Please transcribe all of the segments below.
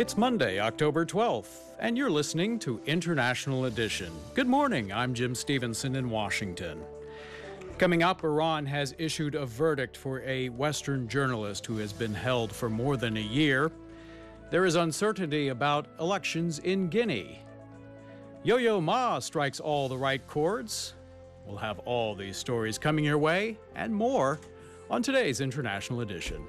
It's Monday, October 12th, and you're listening to International Edition. Good morning, I'm Jim Stevenson in Washington. Coming up, Iran has issued a verdict for a Western journalist who has been held for more than a year. There is uncertainty about elections in Guinea. Yo-Yo Ma strikes all the right chords. We'll have all these stories coming your way and more on today's International Edition.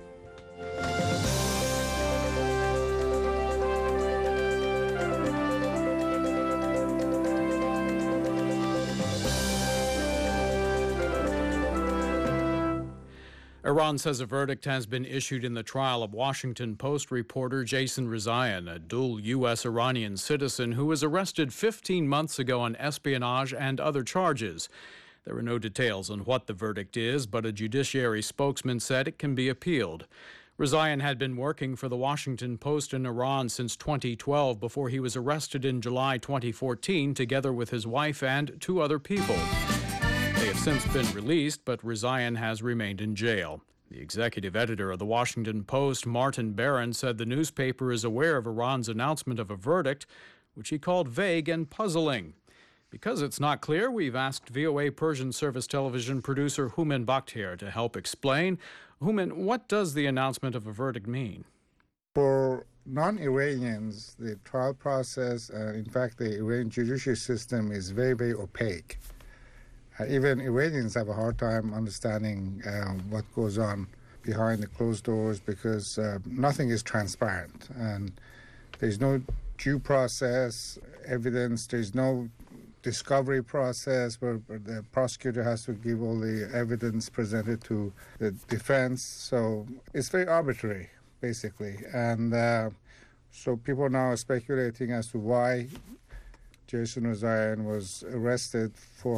Iran says a verdict has been issued in the trial of Washington Post reporter Jason Rezaian, a dual U.S.-Iranian citizen who was arrested 15 months ago on espionage and other charges. There are no details on what the verdict is, but a judiciary spokesman said it can be appealed. Rezaian had been working for the Washington Post in Iran since 2012 before he was arrested in July 2014 together with his wife and two other people. They have since been released, but Rezaian has remained in jail. The executive editor of the Washington Post, Martin Baron, said the newspaper is aware of Iran's announcement of a verdict, which he called vague and puzzling. Because it's not clear, we've asked VOA Persian Service Television producer Houmen Bakhtiar to help explain. Houmen, what does the announcement of a verdict mean? For non-Iranians, the trial process, in fact, the Iranian judicial system is very, very opaque. Even Iranians have a hard time understanding what goes on behind the closed doors because nothing is transparent. And there's no due process, evidence, there's no discovery process where the prosecutor has to give all the evidence presented to the defense. So it's very arbitrary, basically. And so people now are speculating as to why Jason Rezaian was arrested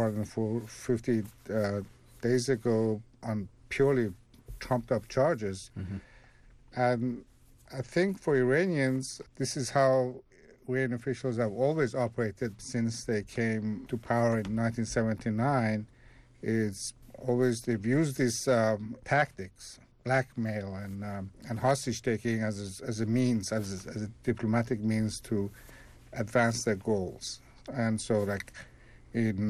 450 days ago on purely trumped-up charges. Mm-hmm. And I think for Iranians, this is how Iranian officials have always operated since they came to power in 1979. It's always they've used these tactics, blackmail and hostage-taking as a means, as a diplomatic means to advance their goals. And so, like, in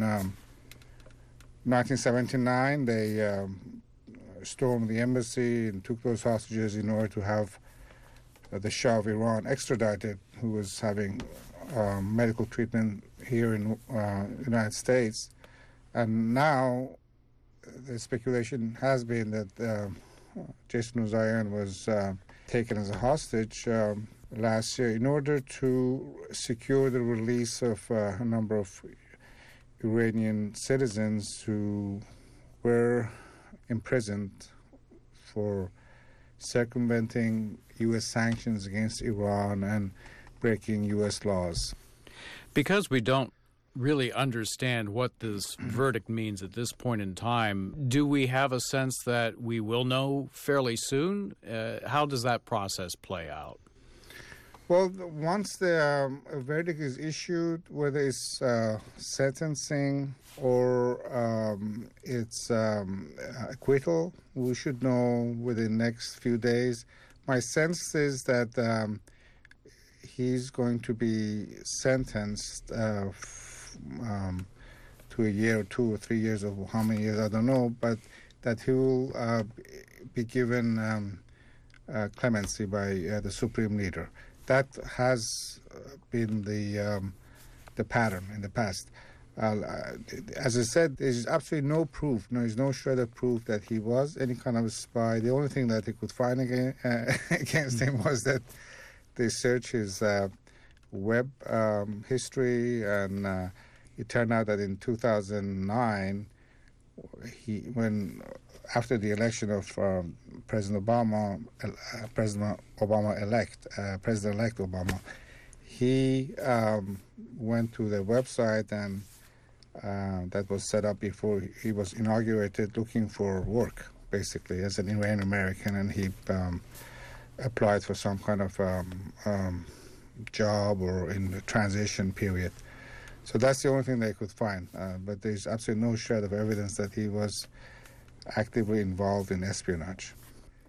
1979, they stormed the embassy and took those hostages in order to have the Shah of Iran extradited, who was having medical treatment here in the United States. And now the speculation has been that Jason Rezaian was taken as a hostage last year in order to secure the release of a number of Iranian citizens who were imprisoned for circumventing U.S. sanctions against Iran and breaking U.S. laws. Because we don't really understand what this verdict means at this point in time, do we have a sense that we will know fairly soon? How does that process play out? Well, once the verdict is issued, whether it's sentencing or it's acquittal, we should know within the next few days. My sense is that he's going to be sentenced to a year or 2 or 3 years, or how many years, I don't know, but that he will be given clemency by the Supreme Leader. That has been the pattern in the past. As I said, there's absolutely no proof. There's no shred of proof that he was any kind of a spy. The only thing that they could find against him was that they searched his web history, and it turned out that in 2009, after the election of President President-elect Obama, he went to the website and that was set up before he was inaugurated, looking for work, basically, as an Iranian American, and he applied for some kind of job or in the transition period. So that's the only thing they could find. But there's absolutely no shred of evidence that he was actively involved in espionage.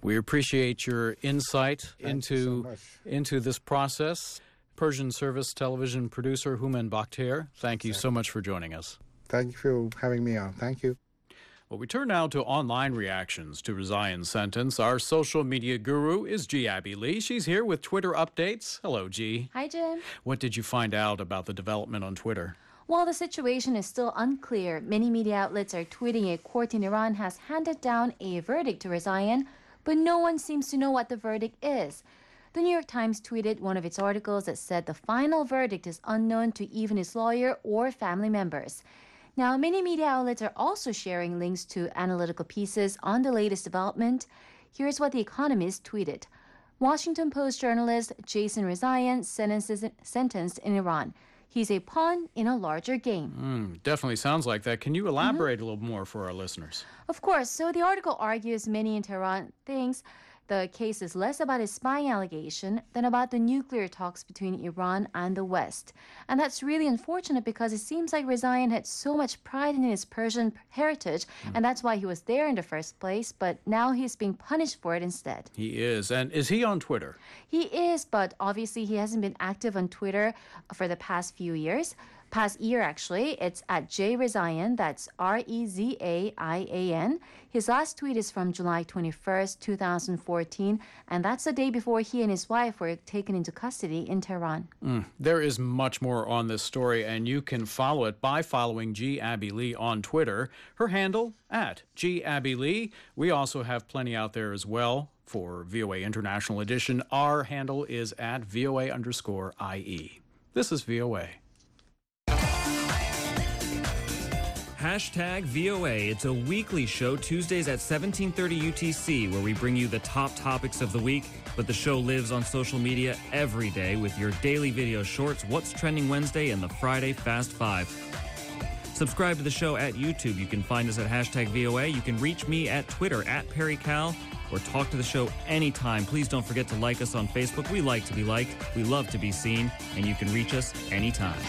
We appreciate your insight into this process. Persian Service television producer Houmen Bakhtir, thank you so much for joining us. Thank you for having me on. Thank you. Well, we turn now to online reactions to Rezaian's sentence. Our social media guru is G. Abby Lee. She's here with Twitter updates. Hello, G. Hi, Jim. What did you find out about the development on Twitter? While the situation is still unclear, many media outlets are tweeting a court in Iran has handed down a verdict to Rezaian, but no one seems to know what the verdict is. The New York Times tweeted one of its articles that said the final verdict is unknown to even his lawyer or family members. Now, many media outlets are also sharing links to analytical pieces on the latest development. Here's what The Economist tweeted. Washington Post journalist Jason Rezaian sentenced in Iran. He's a pawn in a larger game. Definitely sounds like that. Can you elaborate a little more for our listeners? Of course. So the article argues many in Tehran thinks the case is less about his spying allegation than about the nuclear talks between Iran and the West. And that's really unfortunate because it seems like Rezaian had so much pride in his Persian heritage, and that's why he was there in the first place, but now he's being punished for it instead. He is. And is he on Twitter? He is, but obviously he hasn't been active on Twitter for the past few years. Past year, actually. It's at J. Rezaian, that's Rezaian. His last tweet is from July 21st, 2014, and that's the day before he and his wife were taken into custody in Tehran. There is much more on this story, and you can follow it by following G. Abby Lee on Twitter. Her handle, at G. Abby Lee. We also have plenty out there as well for VOA International Edition. Our handle is at VOA_IE. This is VOA. Hashtag VOA. It's a weekly show Tuesdays at 17:30 UTC where we bring you the top topics of the week, but the show lives on social media every day with your daily video shorts, What's Trending Wednesday, and the Friday Fast Five. Subscribe to the show at YouTube. You can find us at Hashtag VOA. You can reach me at Twitter at PerryCal or talk to the show anytime. Please don't forget to like us on Facebook. We like to be liked. We love to be seen, and you can reach us anytime.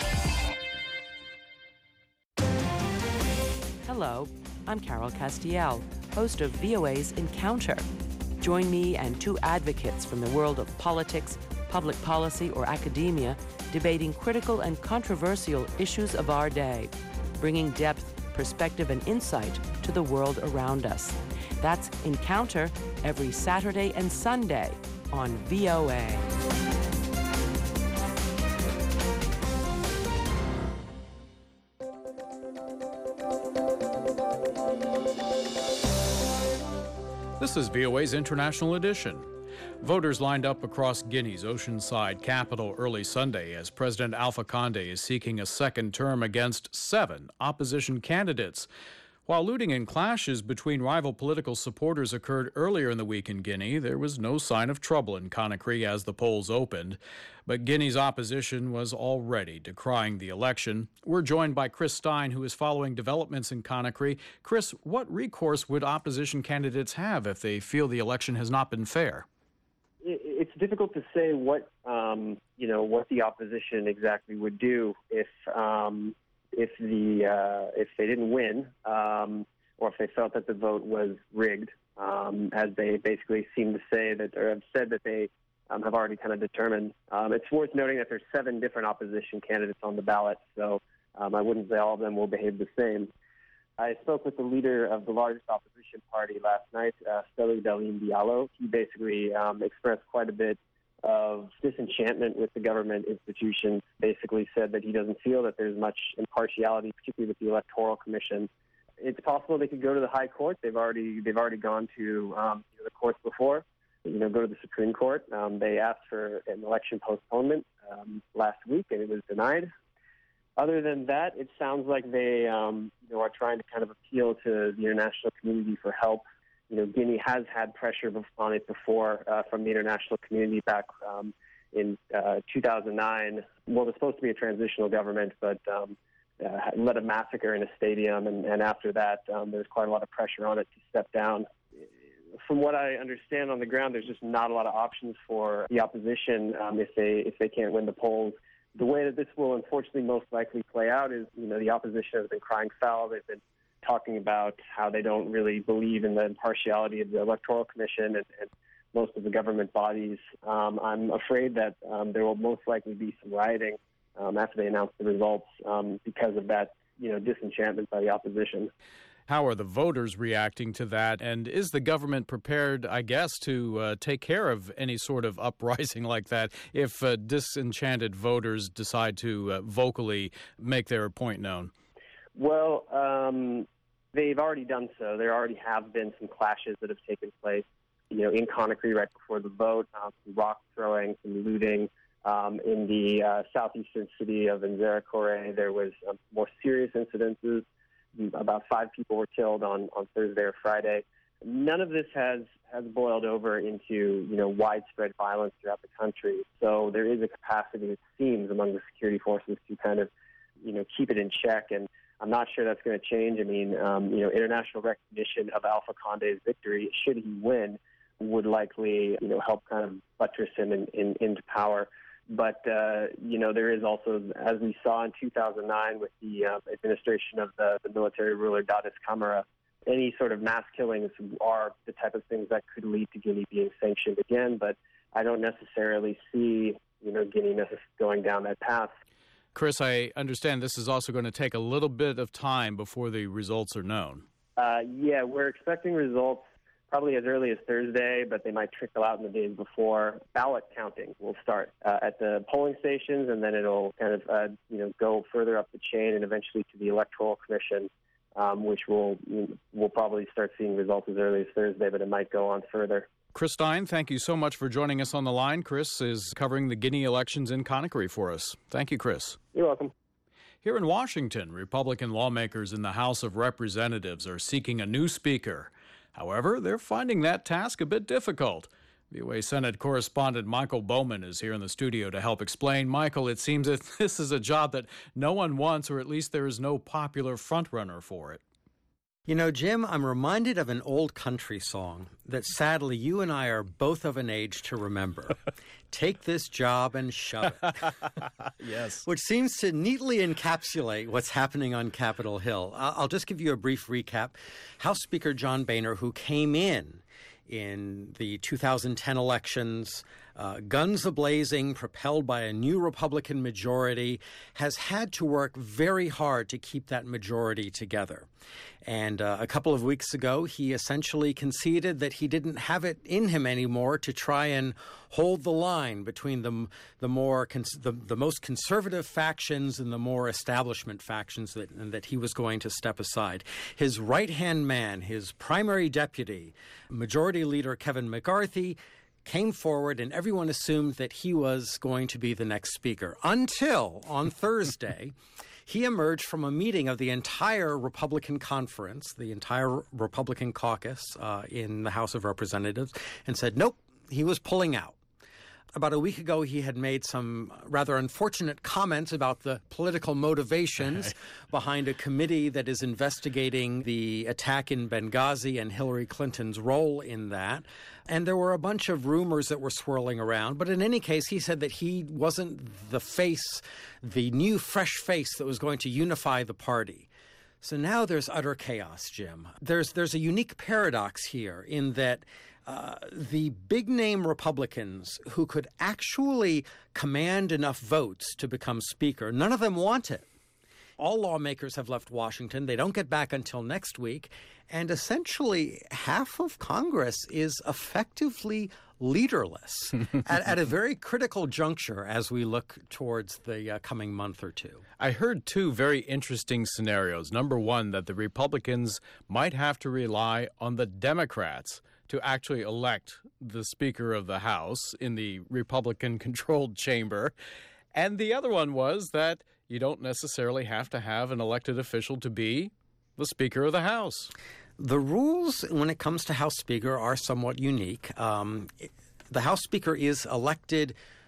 Hello, I'm Carol Castiel, host of VOA's Encounter. Join me and two advocates from the world of politics, public policy, or academia debating critical and controversial issues of our day, bringing depth, perspective, and insight to the world around us. That's Encounter every Saturday and Sunday on VOA. This is VOA's International Edition. Voters lined up across Guinea's oceanside capital early Sunday as President Alpha Condé is seeking a second term against 7 opposition candidates. While looting and clashes between rival political supporters occurred earlier in the week in Guinea, there was no sign of trouble in Conakry as the polls opened. But Guinea's opposition was already decrying the election. We're joined by Chris Stein, who is following developments in Conakry. Chris, what recourse would opposition candidates have if they feel the election has not been fair? It's difficult to say what the opposition exactly would do if they didn't win, or if they felt that the vote was rigged, as they basically seem to say that, or have said that they have already kind of determined. It's worth noting that there's 7 different opposition candidates on the ballot, so I wouldn't say all of them will behave the same. I spoke with the leader of the largest opposition party last night, Cellou Dalein Diallo. He basically expressed quite a bit of disenchantment with the government institutions, basically said that he doesn't feel that there's much impartiality, particularly with the Electoral Commission. It's possible they could go to the High Court. They've already gone to the courts before, go to the Supreme Court. They asked for an election postponement last week, and it was denied. Other than that, it sounds like they are trying to kind of appeal to the international community for help. Guinea has had pressure on it before from the international community back in 2009. Well, it was supposed to be a transitional government, but led a massacre in a stadium, and after that, there's quite a lot of pressure on it to step down. From what I understand on the ground, there's just not a lot of options for the opposition if they can't win the polls. The way that this will unfortunately most likely play out is, the opposition has been crying foul. They've been talking about how they don't really believe in the impartiality of the Electoral Commission and most of the government bodies. I'm afraid that there will most likely be some rioting after they announce the results because of that, disenchantment by the opposition. How are the voters reacting to that? And is the government prepared, I guess, to take care of any sort of uprising like that if disenchanted voters decide to vocally make their point known? Well, they've already done so. There already have been some clashes that have taken place, in Conakry right before the vote, some rock throwing, some looting. In the southeastern city of Nzérakore, there was more serious incidences. About 5 people were killed on Thursday or Friday. None of this has boiled over into, widespread violence throughout the country. So there is a capacity, it seems, among the security forces to kind of, keep it in check. And I'm not sure that's going to change. I mean, international recognition of Alpha Conde's victory, should he win, would likely, help kind of buttress him into power. But, there is also, as we saw in 2009 with the administration of the military ruler Dadis Camara, any sort of mass killings are the type of things that could lead to Guinea being sanctioned again. But I don't necessarily see, Guinea going down that path. Chris, I understand this is also going to take a little bit of time before the results are known. Yeah, we're expecting results probably as early as Thursday, but they might trickle out in the days before. Ballot counting will start at the polling stations, and then it'll kind of, go further up the chain and eventually to the Electoral Commission, which we'll probably start seeing results as early as Thursday, but it might go on further. Chris Stein, thank you so much for joining us on the line. Chris is covering the Guinea elections in Conakry for us. Thank you, Chris. You're welcome. Here in Washington, Republican lawmakers in the House of Representatives are seeking a new speaker. However, they're finding that task a bit difficult. VOA Senate correspondent Michael Bowman is here in the studio to help explain. Michael, it seems that this is a job that no one wants, or at least there is no popular frontrunner for it. Jim, I'm reminded of an old country song that sadly you and I are both of an age to remember. Take this job and shove it. Yes. Which seems to neatly encapsulate what's happening on Capitol Hill. I'll just give you a brief recap. House Speaker John Boehner, who came in the 2010 elections, guns a-blazing, propelled by a new Republican majority, has had to work very hard to keep that majority together. And a couple of weeks ago, he essentially conceded that he didn't have it in him anymore to try and hold the line between the most conservative factions and the more establishment factions that he was going to step aside. His right-hand man, his primary deputy, Majority Leader Kevin McCarthy, came forward, and everyone assumed that he was going to be the next speaker until on Thursday he emerged from a meeting of the entire Republican conference, the entire Republican caucus in the House of Representatives, and said, nope, he was pulling out. About a week ago, he had made some rather unfortunate comments about the political motivations behind a committee that is investigating the attack in Benghazi and Hillary Clinton's role in that. And there were a bunch of rumors that were swirling around. But in any case, he said that he wasn't the new fresh face that was going to unify the party. So now there's utter chaos, Jim. There's a unique paradox here in that the big-name Republicans who could actually command enough votes to become speaker, none of them want it. All lawmakers have left Washington. They don't get back until next week. And essentially, half of Congress is effectively leaderless at a very critical juncture as we look towards the coming month or two. I heard two very interesting scenarios. Number one, that the Republicans might have to rely on the Democrats to actually elect the Speaker of the House in the Republican-controlled chamber. And the other one was that you don't necessarily have to have an elected official to be the Speaker of the House. The rules when it comes to House Speaker are somewhat unique. The House Speaker is elected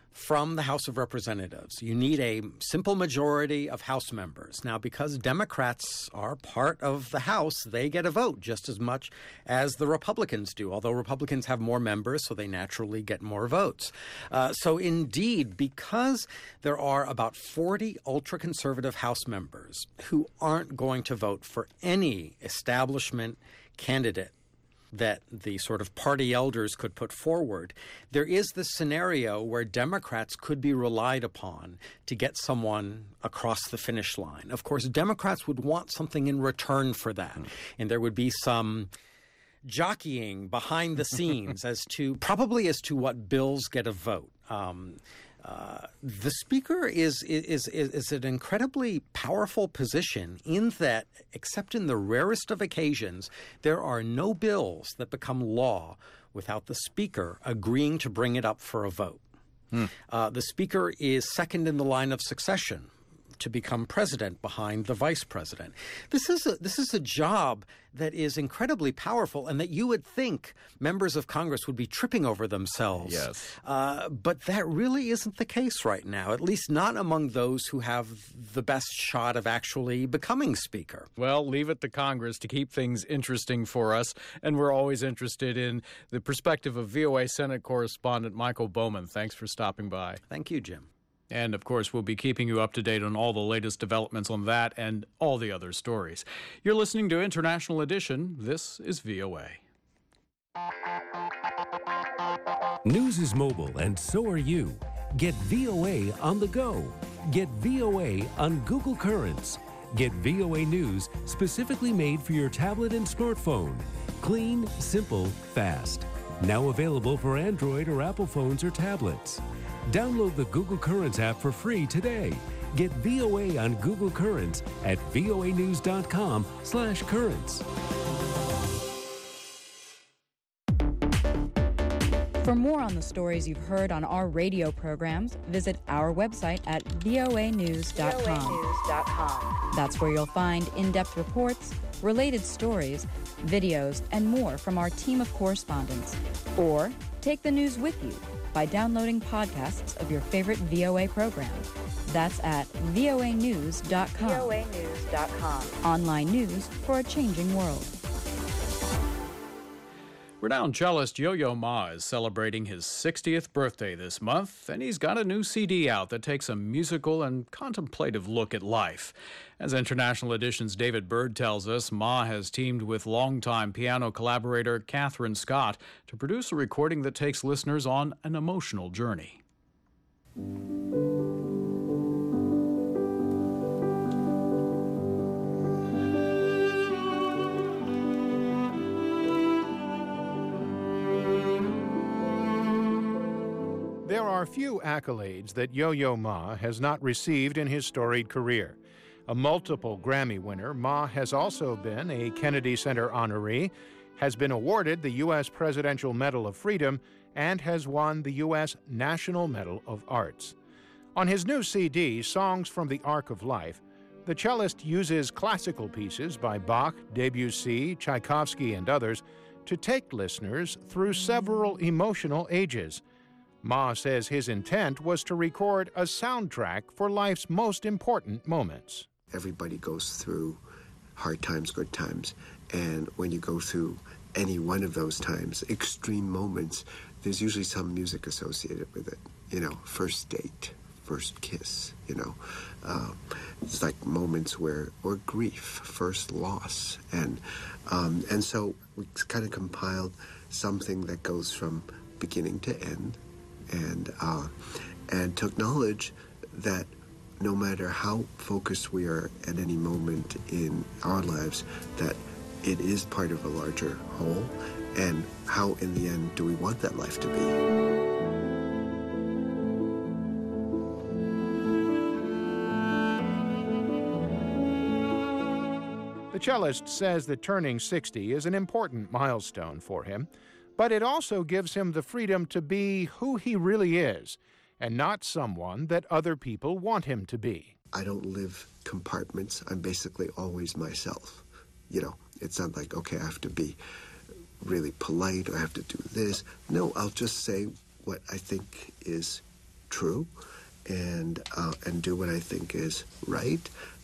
from the House of Representatives. You need a simple majority of House members. Now, because Democrats are part of the House, they get a vote just as much as the Republicans do, although Republicans have more members, so they naturally get more votes. So indeed, because there are about 40 ultra-conservative House members who aren't going to vote for any establishment candidate that the sort of party elders could put forward, there is this scenario where Democrats could be relied upon to get someone across the finish line. Of course, Democrats would want something in return for that, and there would be some jockeying behind the scenes as to what bills get a vote. The Speaker is an incredibly powerful position in that, except in the rarest of occasions, there are no bills that become law without the Speaker agreeing to bring it up for a vote. The Speaker is second in the line of succession to become president behind the vice president. This is a job that is incredibly powerful and that you would think members of Congress would be tripping over themselves. Yes. But that really isn't the case right now, at least not among those who have the best shot of actually becoming Speaker. Well, leave it to Congress to keep things interesting for us, and we're always interested in the perspective of VOA Senate correspondent Michael Bowman. Thanks for stopping by. Thank you, Jim. And, of course, we'll be keeping you up to date on all the latest developments on that and all the other stories. You're listening to International Edition. This is VOA. News is mobile, and so are you. Get VOA on the go. Get VOA on Google Currents. Get VOA News specifically made for your tablet and smartphone. Clean, simple, fast. Now available for Android or Apple phones or tablets. Download the Google Currents app for free today. Get VOA on Google Currents at voanews.com/currents. For more on the stories you've heard on our radio programs, visit our website at voanews.com. That's where you'll find in-depth reports, related stories, videos, and more from our team of correspondents. Or take the news with you by downloading podcasts of your favorite VOA program. That's at voanews.com. voanews.com. Online news for a changing world. Renowned cellist Yo-Yo Ma is celebrating his 60th birthday this month, and he's got a new CD out that takes a musical and contemplative look at life. As International Edition's David Bird tells us, Ma has teamed with longtime piano collaborator Catherine Scott to produce a recording that takes listeners on an emotional journey. There are few accolades that Yo-Yo Ma has not received in his storied career. A multiple Grammy winner, Ma has also been a Kennedy Center honoree, has been awarded the U.S. Presidential Medal of Freedom, and has won the U.S. National Medal of Arts. On his new CD, Songs from the Arc of Life, the cellist uses classical pieces by Bach, Debussy, Tchaikovsky, and others to take listeners through several emotional ages. Ma says his intent was to record a soundtrack for life's most important moments. Everybody goes through hard times, good times, and when you go through any one of those times, extreme moments, there's usually some music associated with it. You know, first date, first kiss, you know. It's like moments or grief, first loss. And so we kind of compiled something that goes from beginning to end, and to acknowledge that no matter how focused we are at any moment in our lives, that it is part of a larger whole, and how in the end do we want that life to be. The cellist says that turning 60 is an important milestone for him, but it also gives him the freedom to be who he really is, and not someone that other people want him to be. I don't live compartments. I'm basically always myself. You know, it's not like, okay, I have to be really polite or I have to do this. No, I'll just say what I think is true and do what I think is right,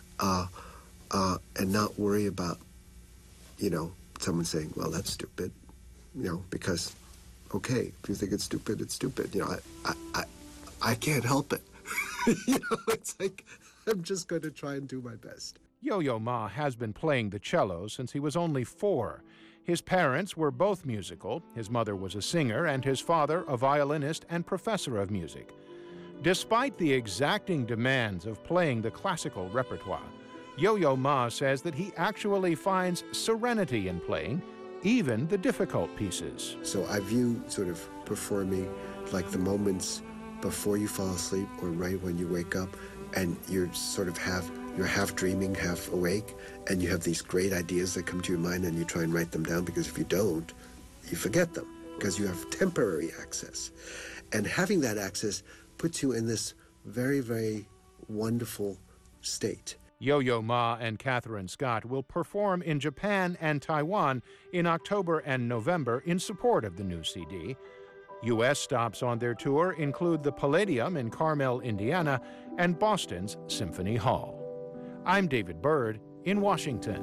and not worry about, someone saying, well, that's stupid, because, okay, if you think it's stupid, it's stupid. I can't help it. It's like, I'm just going to try and do my best. Yo-Yo Ma has been playing the cello since he was only 4. His parents were both musical. His mother was a singer, and his father a violinist and professor of music. Despite the exacting demands of playing the classical repertoire, Yo-Yo Ma says that he actually finds serenity in playing, even the difficult pieces. So I view sort of performing like the moments before you fall asleep or right when you wake up, and you're sort of you're half dreaming, half awake, and you have these great ideas that come to your mind and you try and write them down, because if you don't, you forget them, because you have temporary access. And having that access puts you in this very, very wonderful state. Yo-Yo Ma and Catherine Scott will perform in Japan and Taiwan in October and November in support of the new CD. U.S. stops on their tour include the Palladium in Carmel, Indiana, and Boston's Symphony Hall. I'm David Byrd in Washington.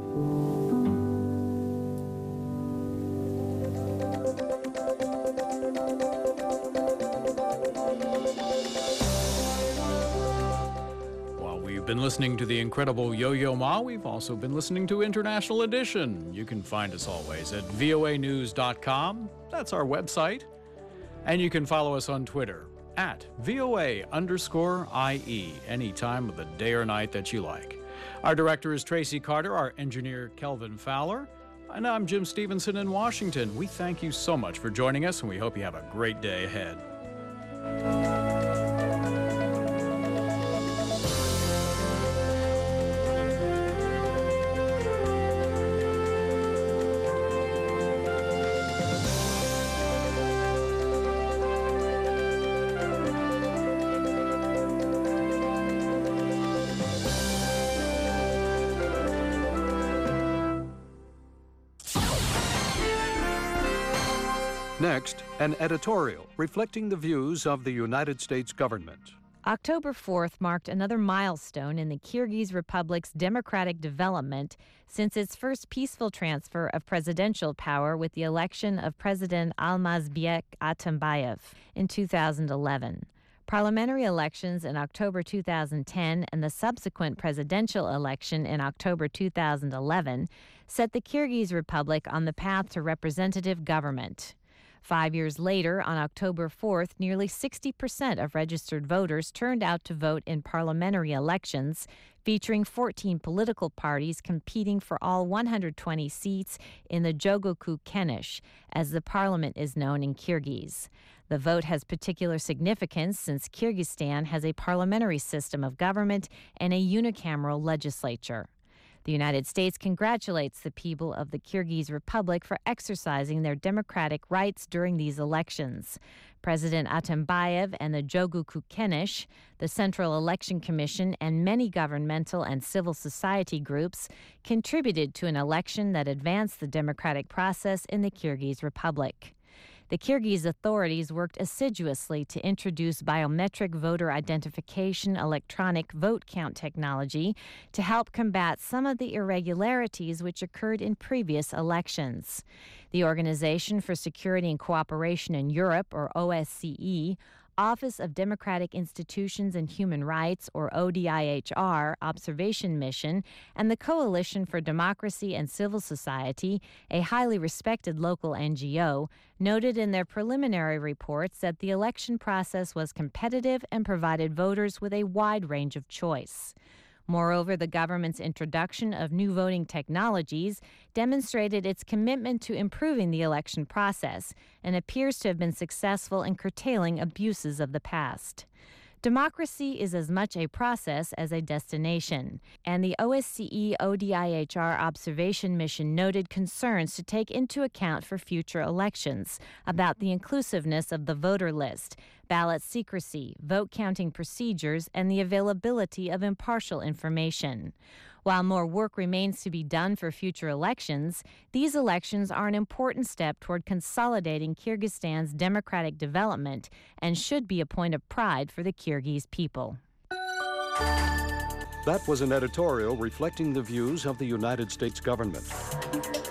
While we've been listening to the incredible Yo-Yo Ma, we've also been listening to International Edition. You can find us always at voanews.com. That's our website. And you can follow us on Twitter at @VOA_IE any time of the day or night that you like. Our director is Tracy Carter, our engineer Kelvin Fowler, and I'm Jim Stevenson in Washington. We thank you so much for joining us, and we hope you have a great day ahead. Next, an editorial reflecting the views of the United States government. October 4th marked another milestone in the Kyrgyz Republic's democratic development since its first peaceful transfer of presidential power with the election of President Almazbek Atambayev in 2011. Parliamentary elections in October 2010 and the subsequent presidential election in October 2011 set the Kyrgyz Republic on the path to representative government. 5 years later, on October 4th, nearly 60% of registered voters turned out to vote in parliamentary elections, featuring 14 political parties competing for all 120 seats in the Jogoku Kenish, as the parliament is known in Kyrgyz. The vote has particular significance since Kyrgyzstan has a parliamentary system of government and a unicameral legislature. The United States congratulates the people of the Kyrgyz Republic for exercising their democratic rights during these elections. President Atambayev and the Jogoku Kenish, the Central Election Commission, and many governmental and civil society groups contributed to an election that advanced the democratic process in the Kyrgyz Republic. The Kyrgyz authorities worked assiduously to introduce biometric voter identification electronic vote count technology to help combat some of the irregularities which occurred in previous elections. The Organization for Security and Cooperation in Europe, or OSCE, Office of Democratic Institutions and Human Rights, or ODIHR, observation mission, and the Coalition for Democracy and Civil Society, a highly respected local NGO, noted in their preliminary reports that the election process was competitive and provided voters with a wide range of choice. Moreover, the government's introduction of new voting technologies demonstrated its commitment to improving the election process and appears to have been successful in curtailing abuses of the past. Democracy is as much a process as a destination, and the OSCE ODIHR observation mission noted concerns to take into account for future elections about the inclusiveness of the voter list, ballot secrecy, vote counting procedures, and the availability of impartial information. While more work remains to be done for future elections, these elections are an important step toward consolidating Kyrgyzstan's democratic development and should be a point of pride for the Kyrgyz people. That was an editorial reflecting the views of the United States government.